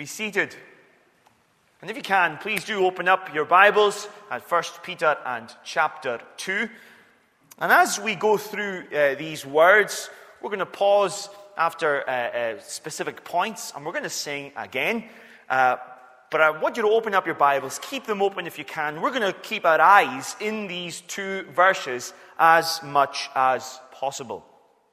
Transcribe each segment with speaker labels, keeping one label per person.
Speaker 1: be seated. And if you can, please do open up your Bibles at 1 Peter and chapter 2. And as we go through these words, we're going to pause after specific points, and we're going to sing again. But I want you to open up your Bibles, keep them open if you can. We're going to keep our eyes in these two verses as much as possible.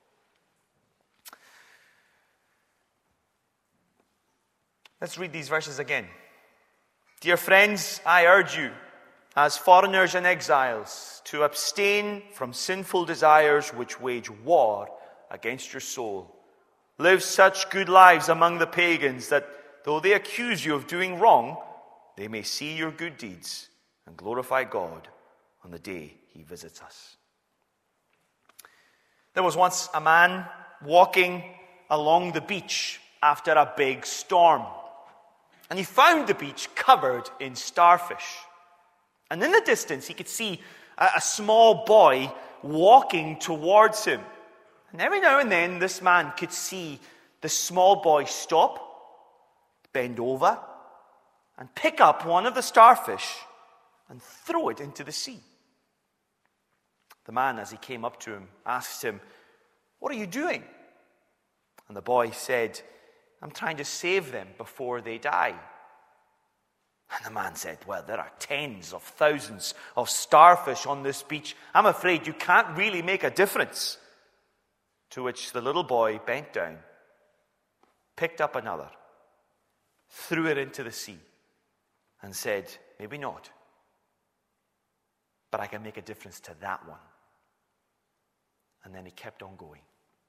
Speaker 1: Let's read these verses again. Dear friends, I urge you, as foreigners and exiles, to abstain from sinful desires which wage war against your soul. Live such good lives among the pagans that, though they accuse you of doing wrong, they may see your good deeds and glorify God on the day he visits us. There was once a man walking along the beach after a big storm. And he found the beach covered in starfish. And in the distance, he could see a small boy walking towards him. And every now and then, this man could see the small boy stop, bend over, and pick up one of the starfish and throw it into the sea. The man, as he came up to him, asked him, "What are you doing?" And the boy said, "I'm trying to save them before they die." And the man said, "Well, there are tens of thousands of starfish on this beach. I'm afraid you can't really make a difference." To which the little boy bent down, picked up another, threw it into the sea, and said, "Maybe not, but I can make a difference to that one." And then he kept on going.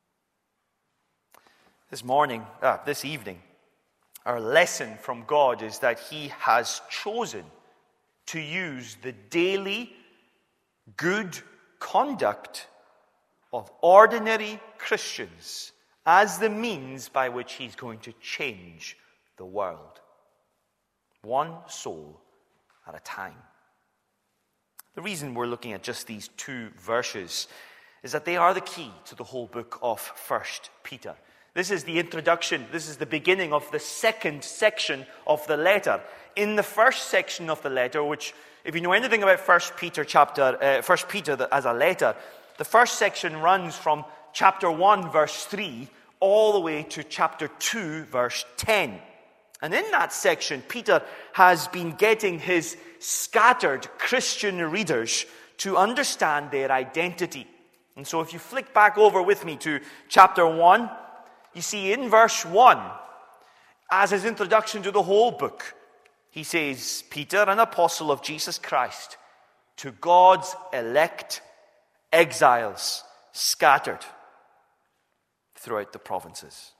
Speaker 1: This evening, our lesson from God is that he has chosen to use the daily good conduct of ordinary Christians as the means by which he's going to change the world. One soul at a time. The reason we're looking at just these two verses is that they are the key to the whole book of 1 Peter. This is the introduction. This is the beginning of the second section of the letter. In the first section of the letter, which, if you know anything about 1 Peter as a letter, the first section runs from chapter 1, verse 3, all the way to chapter 2, verse 10. And in that section, Peter has been getting his scattered Christian readers to understand their identity. And so if you flick back over with me to chapter 1, you see in verse 1, as his introduction to the whole book, he says, "Peter, an apostle of Jesus Christ, to God's elect exiles scattered throughout the provinces."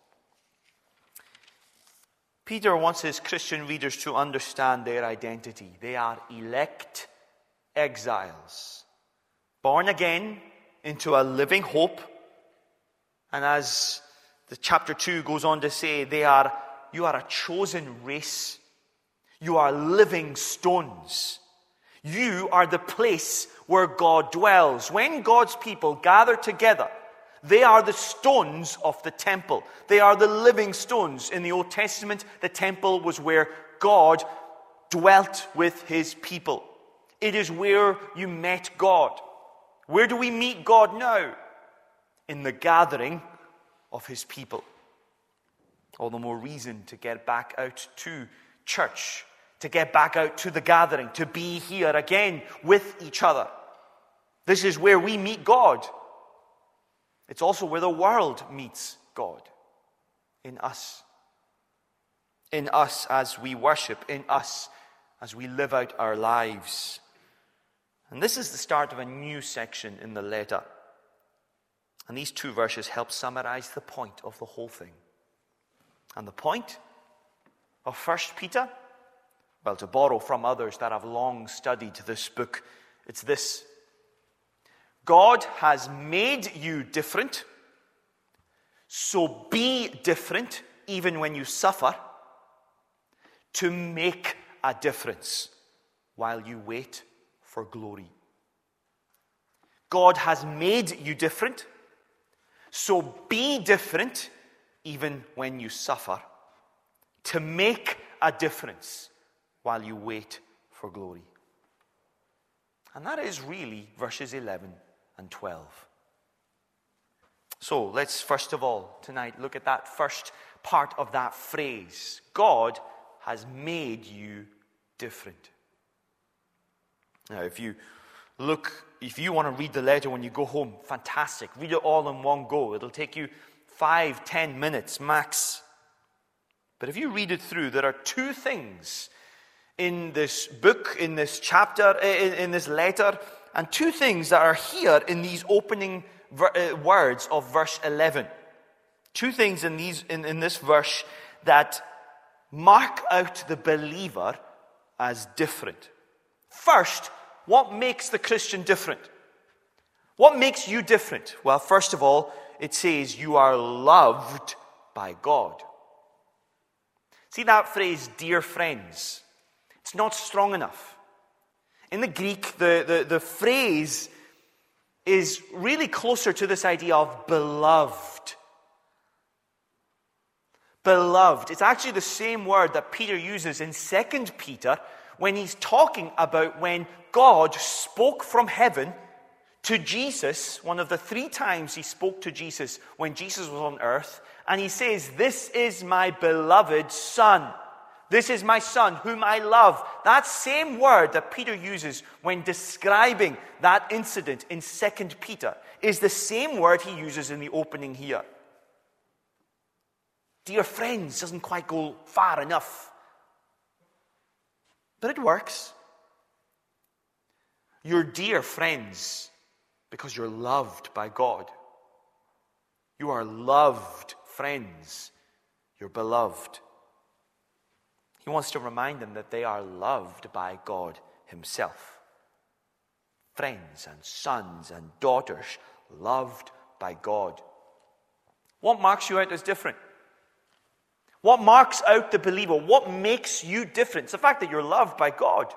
Speaker 1: Peter wants his Christian readers to understand their identity. They are elect exiles, born again into a living hope. And as the chapter 2 goes on to say, you are a chosen race. You are living stones. You are the place where God dwells. When God's people gather together, they are the stones of the temple. They are the living stones. In the Old Testament, the temple was where God dwelt with his people. It is where you met God. Where do we meet God now? In the gathering of his people. All the more reason to get back out to church, to get back out to the gathering, to be here again with each other. This is where we meet God. It's also where the world meets God. In us. In us as we worship. In us as we live out our lives. And this is the start of a new section in the letter. And these two verses help summarize the point of the whole thing. And the point of 1 Peter? Well, to borrow from others that have long studied this book, it's this. God has made you different, so be different even when you suffer, to make a difference while you wait for glory. God has made you different, so be different even when you suffer, to make a difference while you wait for glory. And that is really verses 11 and 12. So let's first of all tonight look at that first part of that phrase. God has made you different. Now, if you want to read the letter when you go home, fantastic. Read it all in one go. It'll take you 5-10 minutes max. But if you read it through, there are two things in this book, in this chapter, in this letter, and two things that are here in these opening words of verse 11. Two things in this verse that mark out the believer as different. First, what makes the Christian different? What makes you different? Well, first of all, it says you are loved by God. See that phrase, dear friends? It's not strong enough. In the Greek, the phrase is really closer to this idea of beloved. Beloved. It's actually the same word that Peter uses in 2 Peter when he's talking about when God spoke from heaven to Jesus, one of the 3 times he spoke to Jesus when Jesus was on earth, and he says, "This is my beloved Son. This is my Son whom I love." That same word that Peter uses when describing that incident in 2 Peter is the same word he uses in the opening here. Dear friends doesn't quite go far enough. But it works. You're dear friends because you're loved by God. You are loved friends. You're beloved. He wants to remind them that they are loved by God himself. Friends and sons and daughters loved by God. What marks you out as different? What marks out the believer? What makes you different? It's the fact that you're loved by God.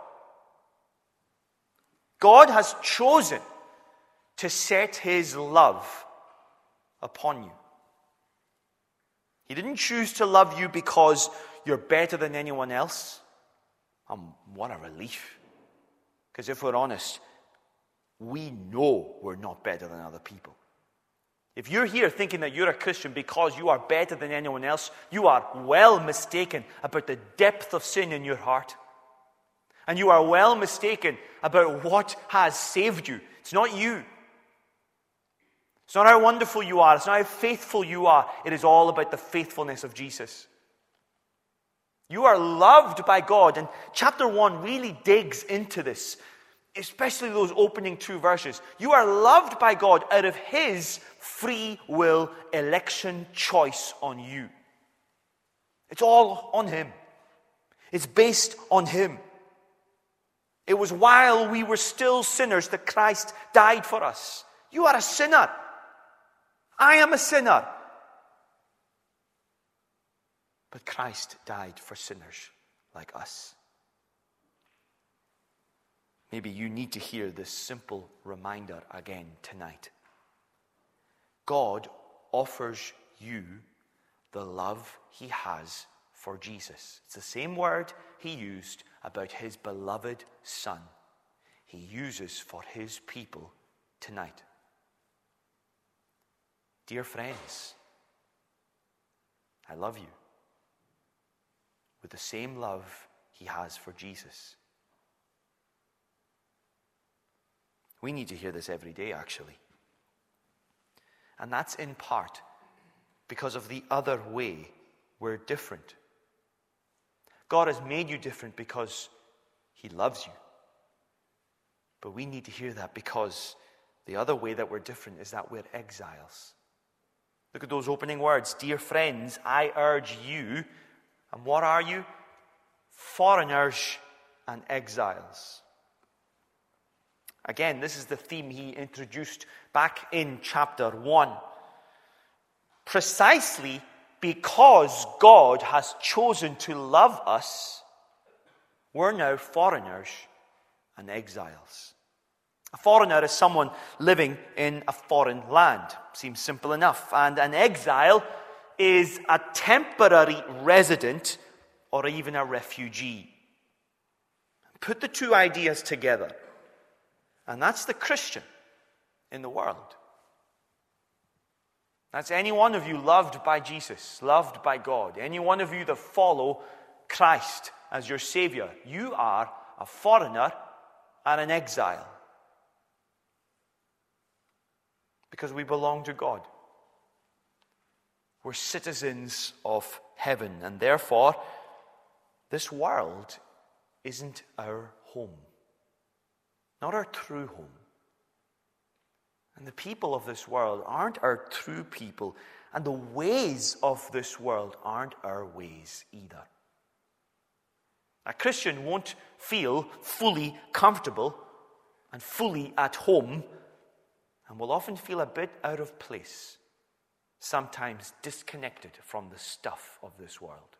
Speaker 1: God has chosen to set his love upon you. He didn't choose to love you because you're better than anyone else. What a relief. Because if we're honest, we know we're not better than other people. If you're here thinking that you're a Christian because you are better than anyone else, you are well mistaken about the depth of sin in your heart. And you are well mistaken about what has saved you. It's not you. It's not how wonderful you are. It's not how faithful you are. It is all about the faithfulness of Jesus. You are loved by God. And chapter 1 really digs into this, especially those opening 2 verses. You are loved by God out of his free will election choice on you. It's all on him. It's based on him. It was while we were still sinners that Christ died for us. You are a sinner. I am a sinner. But Christ died for sinners like us. Maybe you need to hear this simple reminder again tonight. God offers you the love he has for Jesus. It's the same word he used about his beloved Son. He uses for his people tonight. Dear friends, I love you with the same love he has for Jesus. We need to hear this every day, actually. And that's in part because of the other way we're different. God has made you different because he loves you. But we need to hear that because the other way that we're different is that we're exiles. Look at those opening words. Dear friends, I urge you. And what are you? Foreigners and exiles. Again, this is the theme he introduced back in chapter 1. Precisely because God has chosen to love us, we're now foreigners and exiles. A foreigner is someone living in a foreign land. Seems simple enough. And an exile is a temporary resident or even a refugee. Put the two ideas together, and that's the Christian in the world. That's any one of you loved by Jesus, loved by God. Any one of you that follow Christ as your Savior. You are a foreigner and an exile. Because we belong to God. We're citizens of heaven, and therefore, this world isn't our home. Not our true home. And the people of this world aren't our true people, and the ways of this world aren't our ways either. A Christian won't feel fully comfortable and fully at home, and will often feel a bit out of place, sometimes disconnected from the stuff of this world.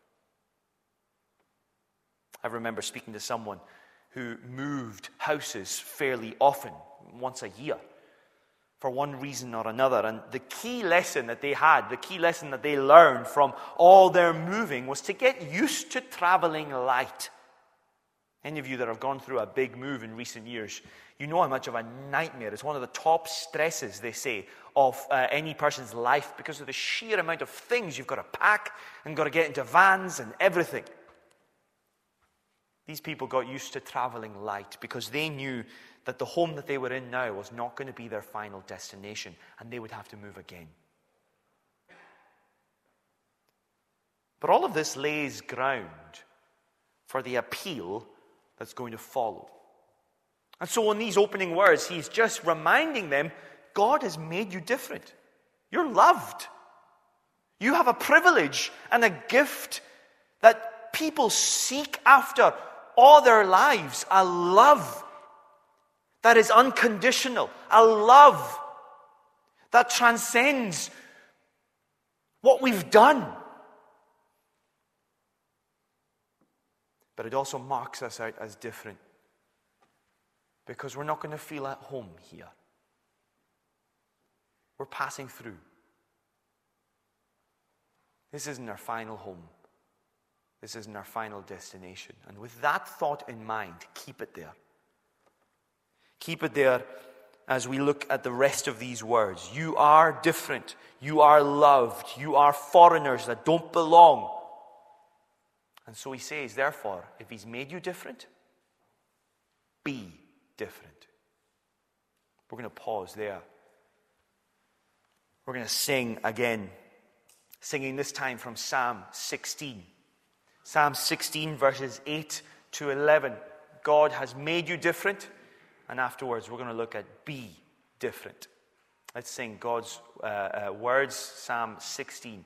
Speaker 1: I remember speaking to someone who moved houses fairly often, once a year, for one reason or another. And the key lesson that they had, the key lesson that they learned from all their moving was to get used to traveling light. Any of you that have gone through a big move in recent years, you know how much of a nightmare. It's one of the top stresses, they say, of any person's life because of the sheer amount of things you've got to pack and got to get into vans and everything. These people got used to traveling light because they knew that the home that they were in now was not going to be their final destination, and they would have to move again. But all of this lays ground for the appeal that's going to follow. And so in these opening words, he's just reminding them, God has made you different. You're loved. You have a privilege and a gift that people seek after all their lives. A love that is unconditional. A love that transcends what we've done. But it also marks us out as different, because we're not going to feel at home here. We're passing through. This isn't our final home. This isn't our final destination. And with that thought in mind, keep it there. Keep it there as we look at the rest of these words. You are different. You are loved. You are foreigners that don't belong. And so he says, therefore, if he's made you different, be different. We're going to pause there. We're going to sing again. Singing this time from Psalm 16. Psalm 16 verses 8 to 11. God has made you different. And afterwards we're going to look at be different. Let's sing God's words. Psalm 16.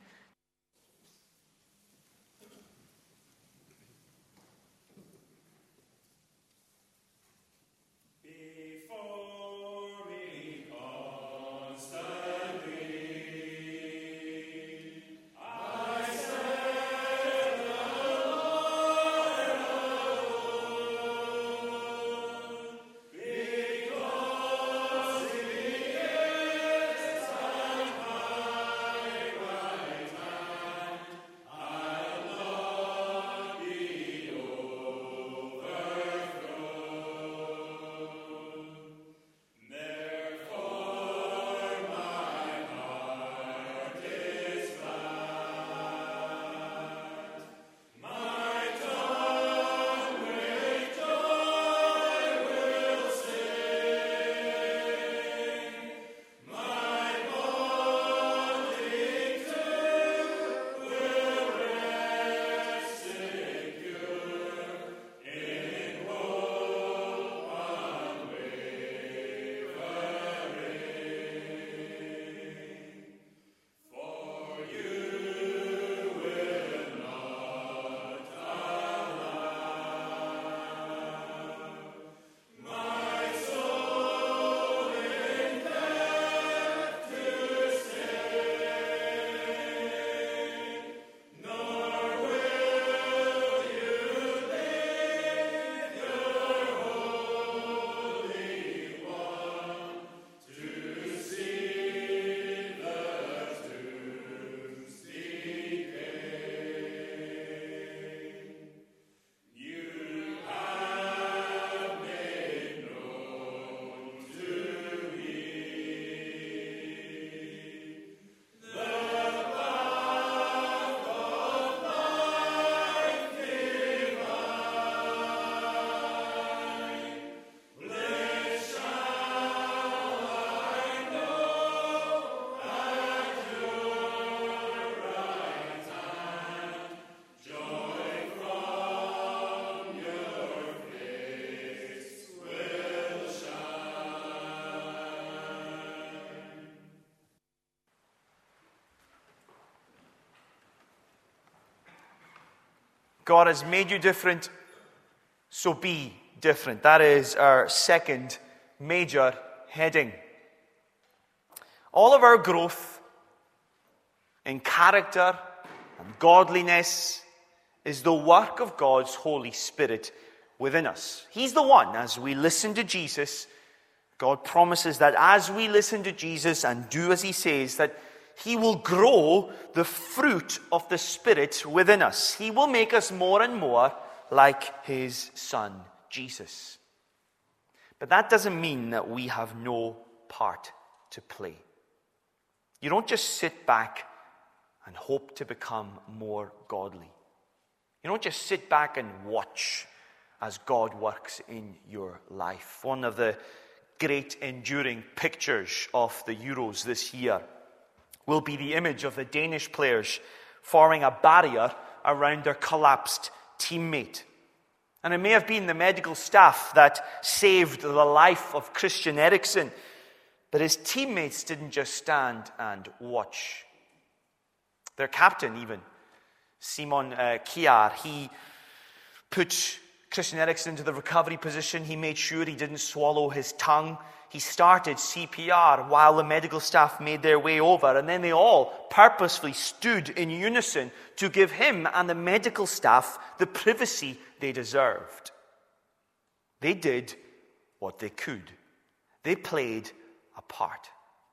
Speaker 1: God has made you different, so be different. That is our second major heading. All of our growth in character and godliness is the work of God's Holy Spirit within us. He's the one, as we listen to Jesus, God promises that as we listen to Jesus and do as he says, that he will grow the fruit of the Spirit within us. He will make us more and more like his Son, Jesus. But that doesn't mean that we have no part to play. You don't just sit back and hope to become more godly. You don't just sit back and watch as God works in your life. One of the great enduring pictures of the Euros this year will be the image of the Danish players forming a barrier around their collapsed teammate. And it may have been the medical staff that saved the life of Christian Eriksen, but his teammates didn't just stand and watch. Their captain even, Simon Kjær, he put Christian Eriksen into the recovery position. He made sure he didn't swallow his tongue. He started CPR while the medical staff made their way over. And then they all purposefully stood in unison to give him and the medical staff the privacy they deserved. They did what they could. They played a part.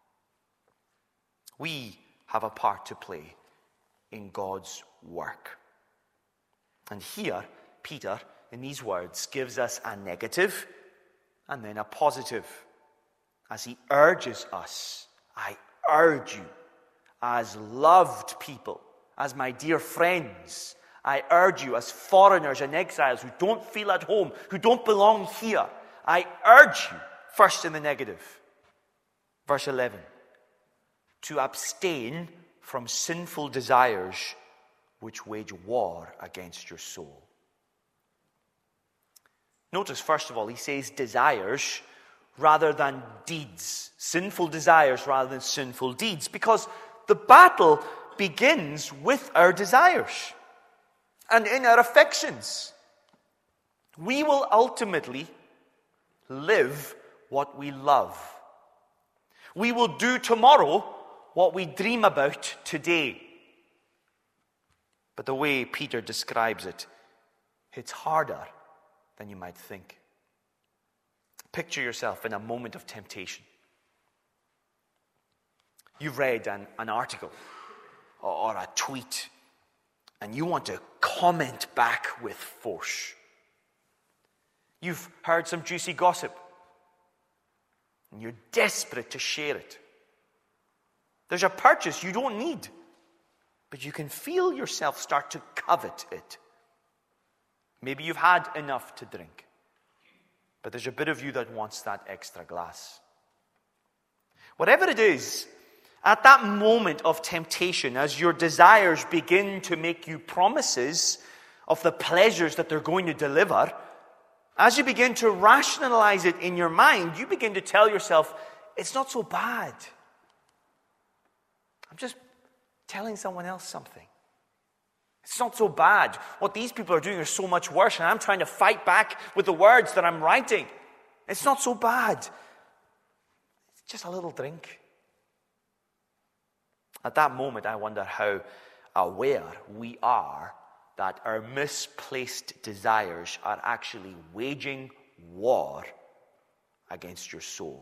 Speaker 1: We have a part to play in God's work. And here, Peter, in these words, gives us a negative and then a positive. As he urges us, I urge you, as loved people, as my dear friends, I urge you as foreigners and exiles who don't feel at home, who don't belong here, I urge you, first in the negative, verse 11, to abstain from sinful desires which wage war against your soul. Notice, first of all, he says desires rather than deeds. Sinful desires rather than sinful deeds. Because the battle begins with our desires and in our affections. We will ultimately live what we love. We will do tomorrow what we dream about today. But the way Peter describes it, it's harder than you might think. Picture yourself in a moment of temptation. You've read an article or a tweet, and you want to comment back with force. You've heard some juicy gossip, and you're desperate to share it. There's a purchase you don't need, but you can feel yourself start to covet it. Maybe you've had enough to drink, but there's a bit of you that wants that extra glass. Whatever it is, at that moment of temptation, as your desires begin to make you promises of the pleasures that they're going to deliver, as you begin to rationalize it in your mind, you begin to tell yourself, it's not so bad. I'm just telling someone else something. It's not so bad. What these people are doing is so much worse, and I'm trying to fight back with the words that I'm writing. It's not so bad. It's just a little drink. At that moment, I wonder how aware we are that our misplaced desires are actually waging war against your soul.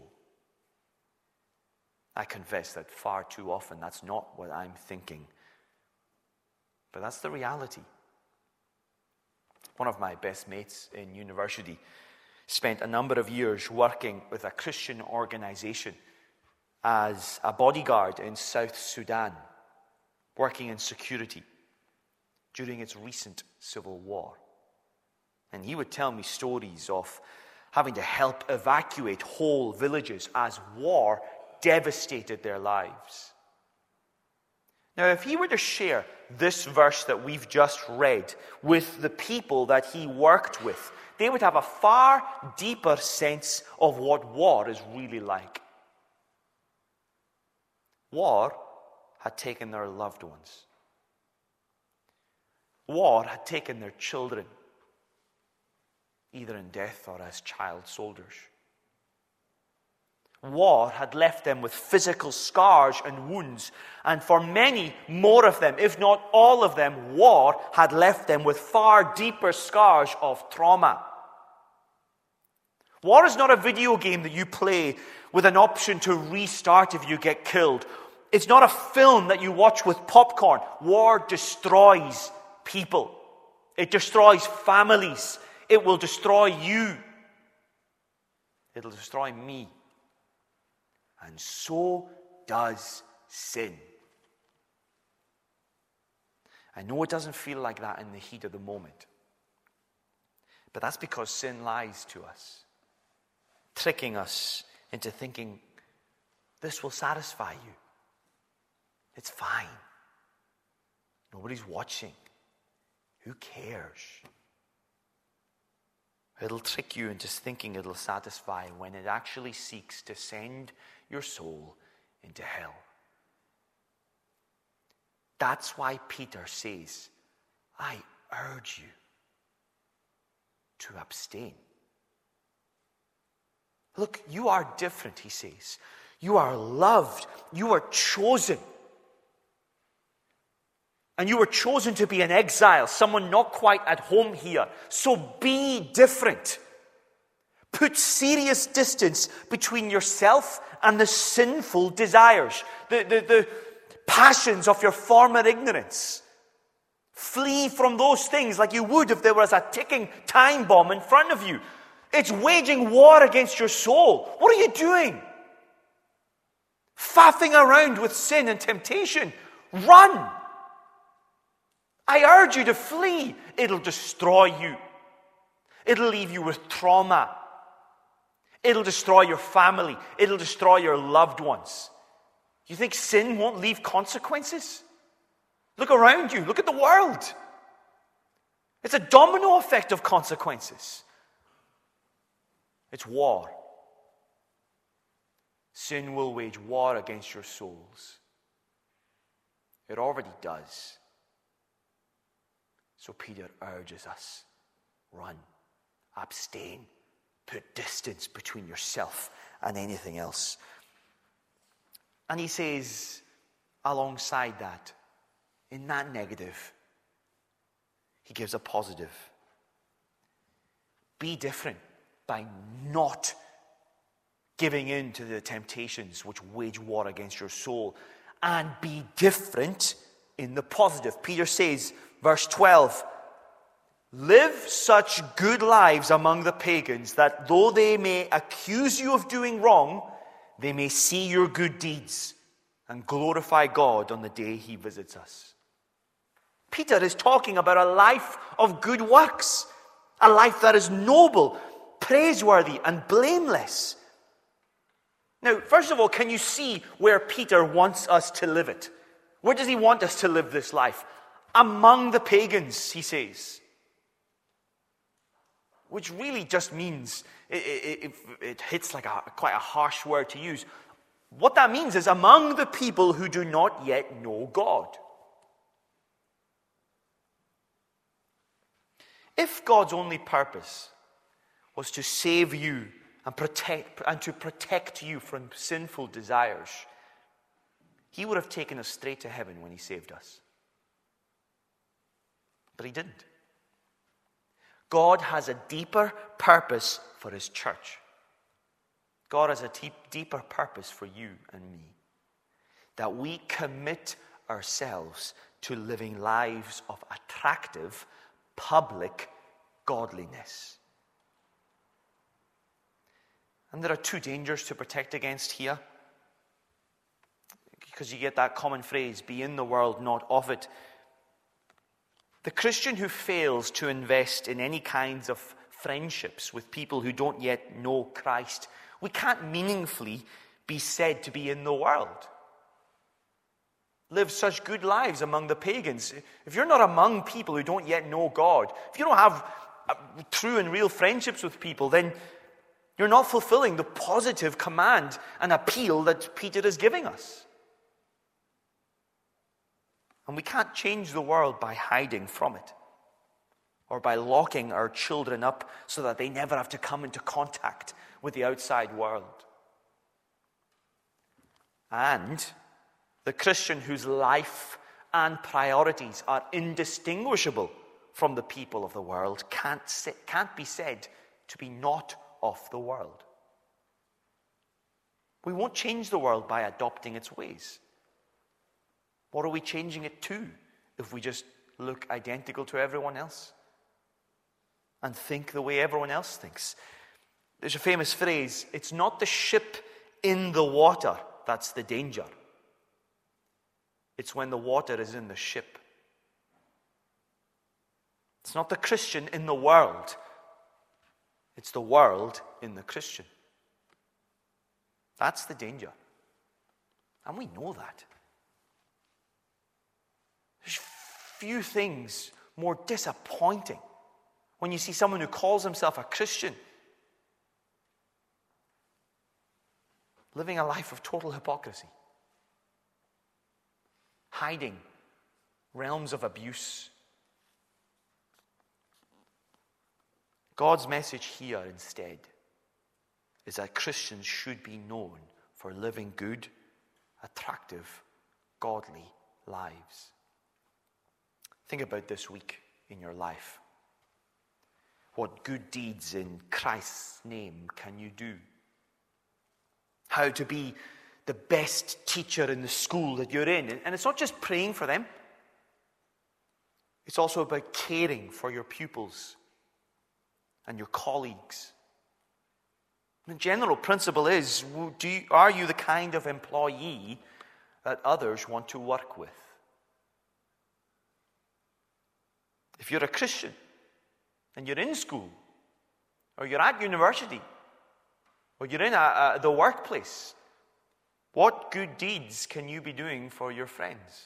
Speaker 1: I confess that far too often that's not what I'm thinking. But that's the reality. One of my best mates in university spent a number of years working with a Christian organization as a bodyguard in South Sudan, working in security during its recent civil war. And he would tell me stories of having to help evacuate whole villages as war devastated their lives. Now, if he were to share this verse that we've just read with the people that he worked with, they would have a far deeper sense of what war is really like. War had taken their loved ones. War had taken their children, either in death or as child soldiers. War had left them with physical scars and wounds, and for many more of them, if not all of them, war had left them with far deeper scars of trauma. War is not a video game that you play with an option to restart if you get killed. It's not a film that you watch with popcorn. War destroys people. It destroys families. It will destroy you. It'll destroy me. And so does sin. I know it doesn't feel like that in the heat of the moment. But that's because sin lies to us, tricking us into thinking, this will satisfy you. It's fine. Nobody's watching. Who cares? It'll trick you into thinking it'll satisfy when it actually seeks to send your soul into hell. That's why Peter says, I urge you to abstain. Look, you are different, he says. You are loved. You are chosen. And you were chosen to be an exile, someone not quite at home here. So be different. Put serious distance between yourself and the sinful desires, the passions of your former ignorance. Flee from those things like you would if there was a ticking time bomb in front of you. It's waging war against your soul. What are you doing? Faffing around with sin and temptation. Run! I urge you to flee. It'll destroy you. It'll leave you with trauma. It'll destroy your family. It'll destroy your loved ones. You think sin won't leave consequences? Look around you. Look at the world. It's a domino effect of consequences. It's war. Sin will wage war against your souls. It already does. So Peter urges us, run, abstain, put distance between yourself and anything else. And he says, alongside that, in that negative, he gives a positive. Be different by not giving in to the temptations which wage war against your soul. And be different in the positive. Peter says, verse 12, live such good lives among the pagans that though they may accuse you of doing wrong, they may see your good deeds and glorify God on the day he visits us. Peter is talking about a life of good works, a life that is noble, praiseworthy, and blameless. Now, first of all, can you see where Peter wants us to live it? Where does he want us to live this life? Among the pagans, he says. Which really just means, it hits like quite a harsh word to use. What that means is among the people who do not yet know God. If God's only purpose was to save you and to protect you from sinful desires, he would have taken us straight to heaven when he saved us. But he didn't. God has a deeper purpose for his church. God has a deeper purpose for you and me. That we commit ourselves to living lives of attractive, public godliness. And there are two dangers to protect against here. Because you get that common phrase, be in the world, not of it. The Christian who fails to invest in any kinds of friendships with people who don't yet know Christ, we can't meaningfully be said to be in the world. Live such good lives among the pagans. If you're not among people who don't yet know God, if you don't have true and real friendships with people, then you're not fulfilling the positive command and appeal that Peter is giving us. And we can't change the world by hiding from it, or by locking our children up so that they never have to come into contact with the outside world. And the Christian whose life and priorities are indistinguishable from the people of the world can't be said to be not of the world. We won't change the world by adopting its ways. What are we changing it to if we just look identical to everyone else and think the way everyone else thinks? There's a famous phrase, it's not the ship in the water that's the danger. It's when the water is in the ship. It's not the Christian in the world. It's the world in the Christian. That's the danger. And we know that. There's few things more disappointing when you see someone who calls himself a Christian living a life of total hypocrisy, hiding realms of abuse. God's message here instead is that Christians should be known for living good, attractive, godly lives. Think about this week in your life. What good deeds in Christ's name can you do? How to be the best teacher in the school that you're in. And it's not just praying for them. It's also about caring for your pupils and your colleagues. The general principle is, are you the kind of employee that others want to work with? If you're a Christian and you're in school, or you're at university, or you're in the workplace, what good deeds can you be doing for your friends?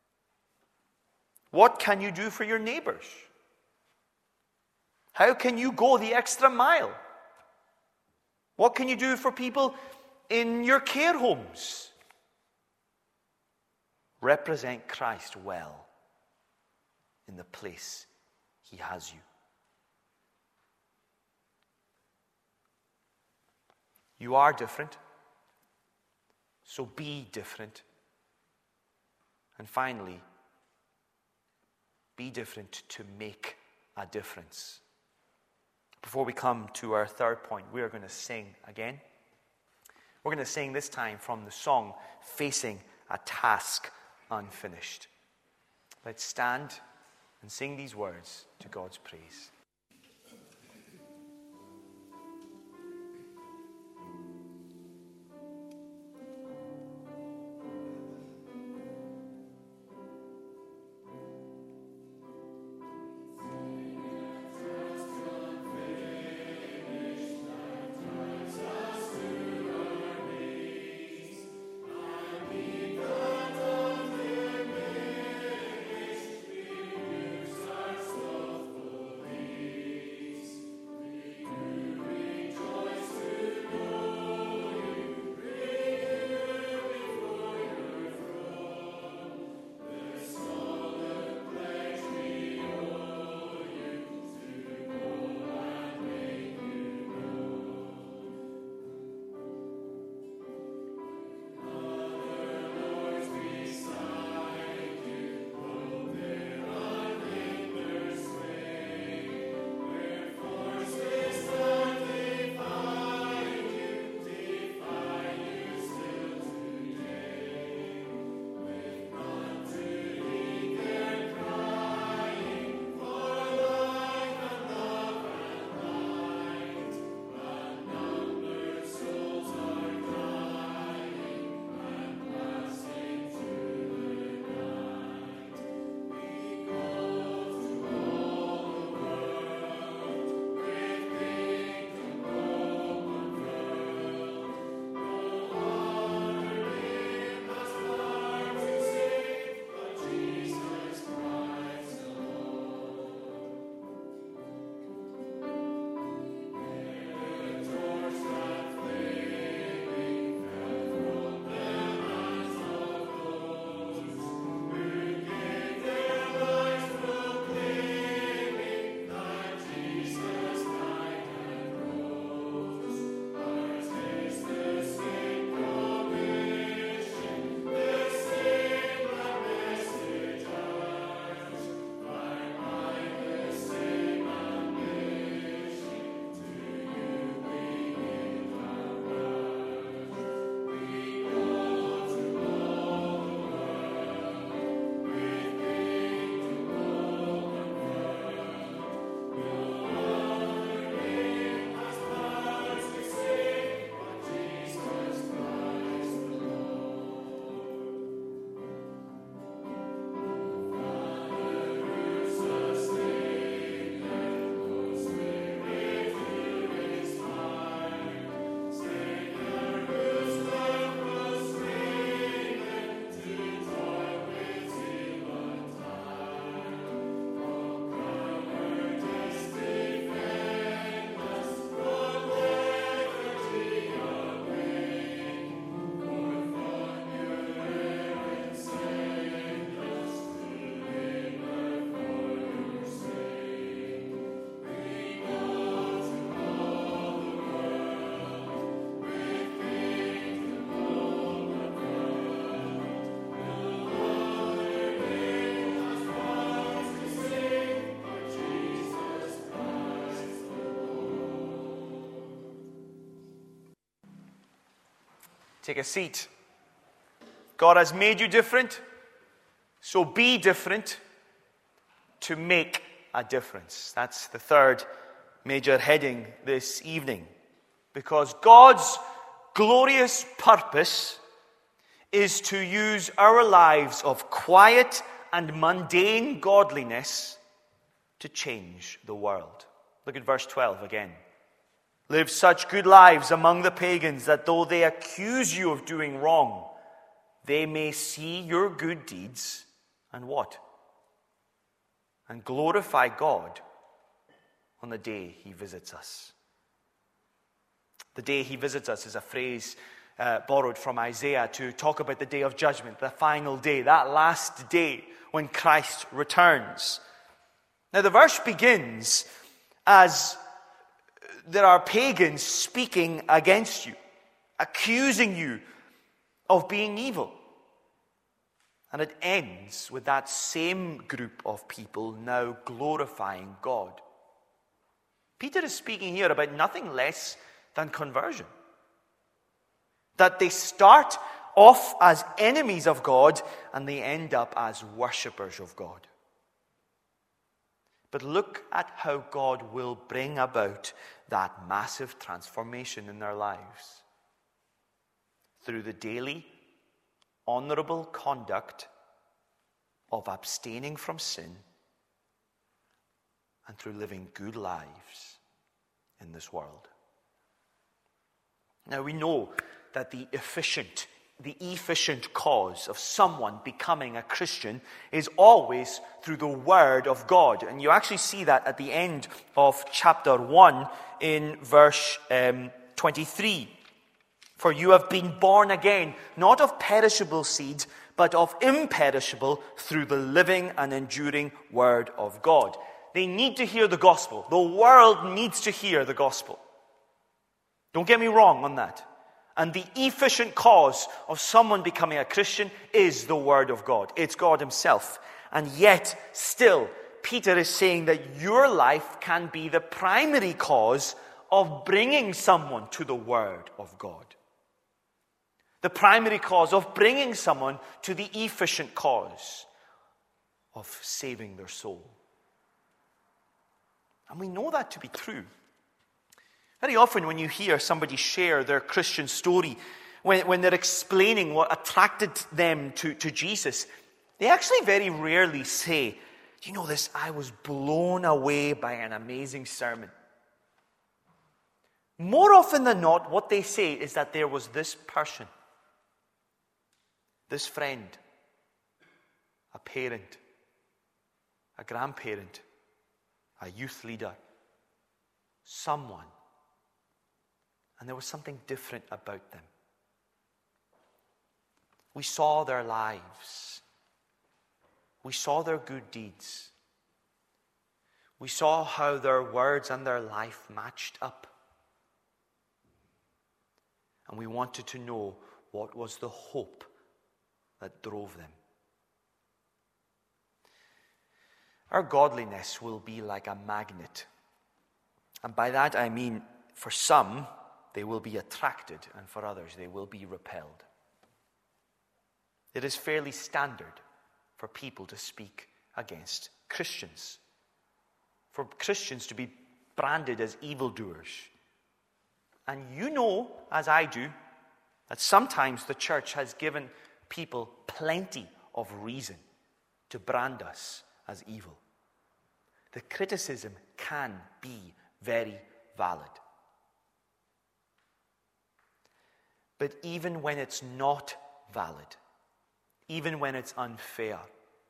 Speaker 1: What can you do for your neighbors? How can you go the extra mile? What can you do for people in your care homes? Represent Christ well in the place He has you. You are different, so be different. And finally, be different to make a difference. Before we come to our third point, we are going to sing again. We're going to sing this time from the song, Facing a Task Unfinished. Let's stand and sing these words to God's praise. Take a seat. God has made you different, so be different to make a difference. That's the third major heading this evening. Because God's glorious purpose is to use our lives of quiet and mundane godliness to change the world. Look at verse 12 again. Live such good lives among the pagans that though they accuse you of doing wrong, they may see your good deeds and what? And glorify God on the day he visits us. The day he visits us is a phrase borrowed from Isaiah to talk about the day of judgment, the final day, that last day when Christ returns. Now the verse begins as there are pagans speaking against you, accusing you of being evil. And it ends with that same group of people now glorifying God. Peter is speaking here about nothing less than conversion. That they start off as enemies of God and they end up as worshippers of God. But look at how God will bring about that massive transformation in their lives. Through the daily, honorable conduct of abstaining from sin and through living good lives in this world. Now we know that the efficient cause of someone becoming a Christian is always through the Word of God. And you actually see that at the end of chapter 1 in verse 23. For you have been born again, not of perishable seed, but of imperishable through the living and enduring Word of God. They need to hear the gospel. The world needs to hear the gospel. Don't get me wrong on that. And the efficient cause of someone becoming a Christian is the Word of God. It's God himself. And yet, still, Peter is saying that your life can be the primary cause of bringing someone to the Word of God. The primary cause of bringing someone to the efficient cause of saving their soul. And we know that to be true. Very often when you hear somebody share their Christian story, when they're explaining what attracted them to Jesus, they actually very rarely say, "Do you know this? I was blown away by an amazing sermon." More often than not, what they say is that there was this person, this friend, a parent, a grandparent, a youth leader, someone. And there was something different about them. We saw their lives. We saw their good deeds. We saw how their words and their life matched up. And we wanted to know what was the hope that drove them. Our godliness will be like a magnet. And by that I mean, for some, they will be attracted, and for others, they will be repelled. It is fairly standard for people to speak against Christians, for Christians to be branded as evildoers. And you know, as I do, that sometimes the church has given people plenty of reason to brand us as evil. The criticism can be very valid. But even when it's not valid, even when it's unfair,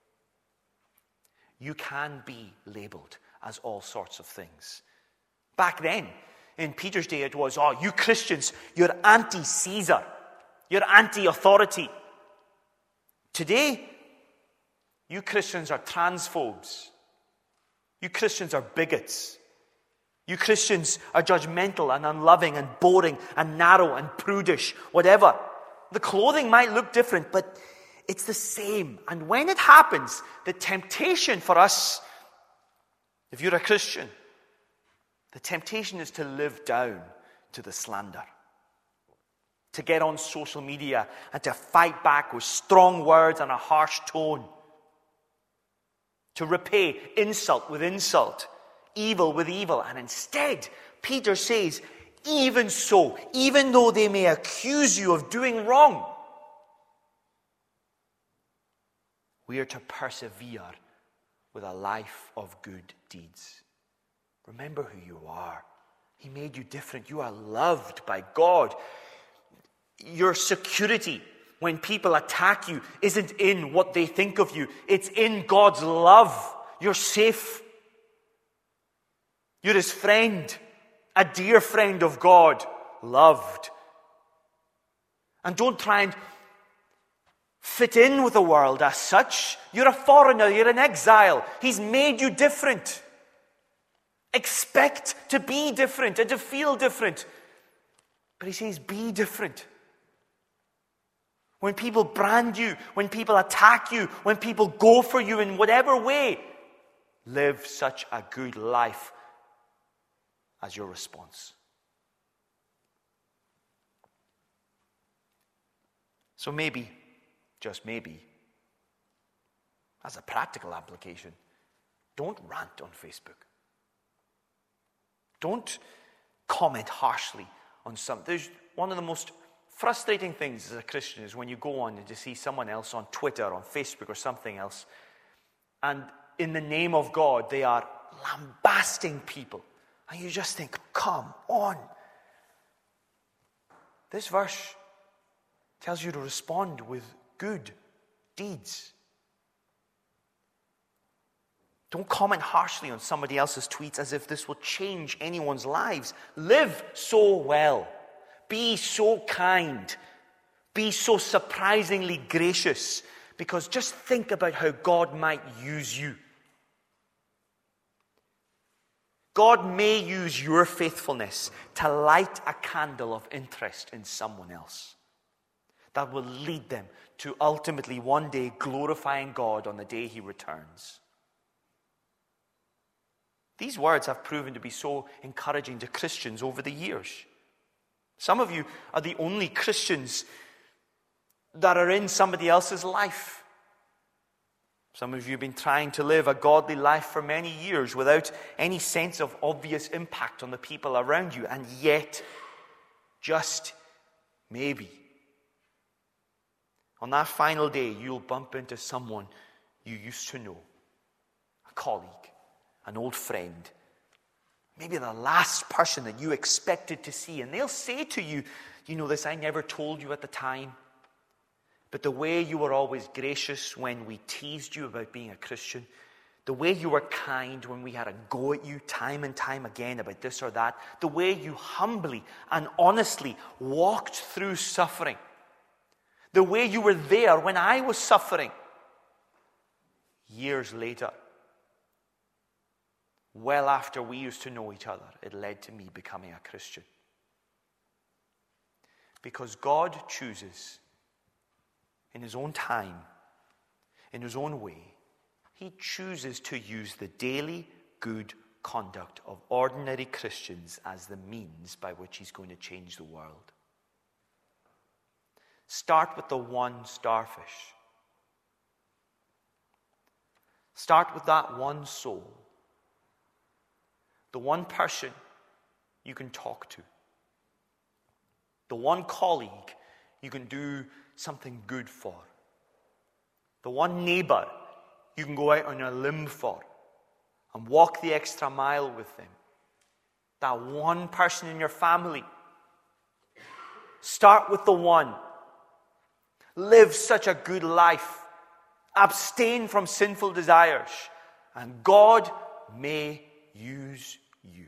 Speaker 1: you can be labeled as all sorts of things. Back then, in Peter's day, it was, "Oh, you Christians, you're anti-Caesar. You're anti-authority." Today, you Christians are transphobes. You Christians are bigots. You Christians are judgmental and unloving and boring and narrow and prudish, whatever. The clothing might look different, but it's the same. And when it happens, the temptation for us, if you're a Christian, the temptation is to live down to the slander, to get on social media and to fight back with strong words and a harsh tone, to repay insult with insult, evil with evil. And instead, Peter says, even so, even though they may accuse you of doing wrong, we are to persevere with a life of good deeds. Remember who you are. He made you different. You are loved by God. Your security when people attack you isn't in what they think of you. It's in God's love. You're safe. You're his friend, a dear friend of God, loved. And don't try and fit in with the world as such. You're a foreigner. You're an exile. He's made you different. Expect to be different and to feel different. But he says, be different. When people brand you, when people attack you, when people go for you in whatever way, live such a good life as your response. So maybe, just maybe, as a practical application, don't rant on Facebook. Don't comment harshly on something. There's one of the most frustrating things as a Christian is when you go on and to see someone else on Twitter, on Facebook or something else, and in the name of God, they are lambasting people. And you just think, come on. This verse tells you to respond with good deeds. Don't comment harshly on somebody else's tweets as if this will change anyone's lives. Live so well. Be so kind. Be so surprisingly gracious. Because just think about how God might use you. God may use your faithfulness to light a candle of interest in someone else that will lead them to ultimately one day glorifying God on the day he returns. These words have proven to be so encouraging to Christians over the years. Some of you are the only Christians that are in somebody else's life. Some of you have been trying to live a godly life for many years without any sense of obvious impact on the people around you. And yet, just maybe, on that final day, you'll bump into someone you used to know, a colleague, an old friend, maybe the last person that you expected to see. And they'll say to you, you know this, I never told you at the time, but the way you were always gracious when we teased you about being a Christian, the way you were kind when we had a go at you time and time again about this or that, the way you humbly and honestly walked through suffering, the way you were there when I was suffering, years later, well after we used to know each other, it led to me becoming a Christian. Because God chooses, in his own time, in his own way, he chooses to use the daily good conduct of ordinary Christians as the means by which he's going to change the world. Start with the one starfish. Start with that one soul. The one person you can talk to. The one colleague you can do something good for. The one neighbor you can go out on a limb for and walk the extra mile with them. That one person in your family. Start with the one. Live such a good life. Abstain from sinful desires. And God may use you.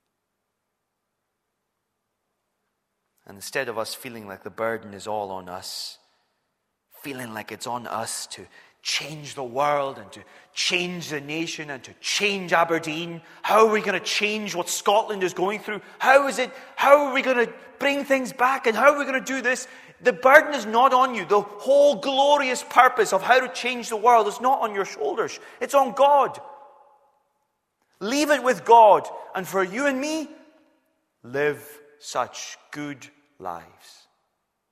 Speaker 1: And instead of us feeling like the burden is all on us, feeling like it's on us to change the world and to change the nation and to change Aberdeen, how are we going to change what Scotland is going through? How are we going to bring things back and how are we going to do this? The burden is not on you. The whole glorious purpose of how to change the world is not on your shoulders. It's on God. Leave it with God. And for you and me, live such good lives.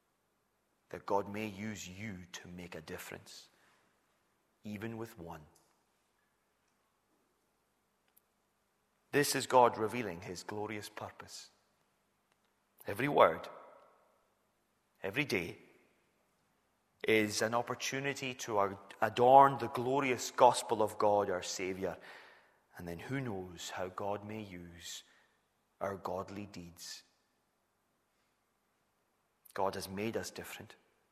Speaker 1: that God may use you to make a difference, even with one. This is God revealing his glorious purpose. Every word, every day, is an opportunity to adorn the glorious gospel of God, our Savior. And then who knows how God may use our godly deeds. God has made us different.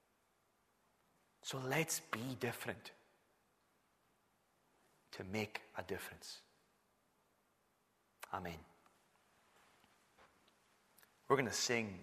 Speaker 1: So let's be different to make a difference. Amen. We're going to sing